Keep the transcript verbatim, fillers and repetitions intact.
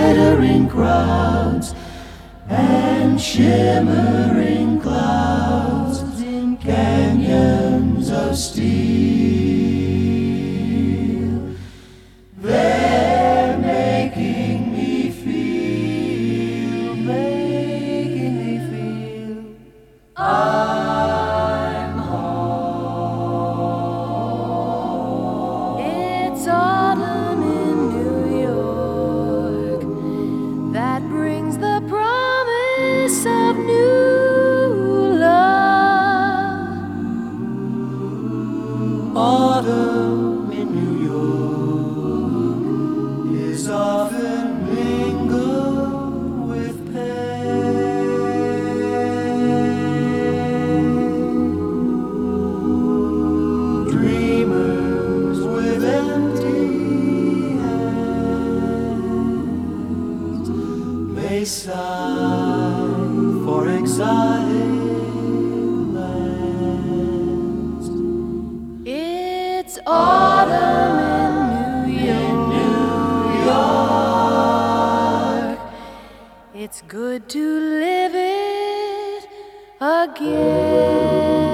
scattering crowds and shimmering clouds in canyons of steel. They're making me feel, making me feel I'm home. It's autumn in New York that brings the promise of new love. Autumn in New York is often mingled with pain. Dreamers with empty hands may sigh for exotic lands. It's autumn in New York. It's good to live it again.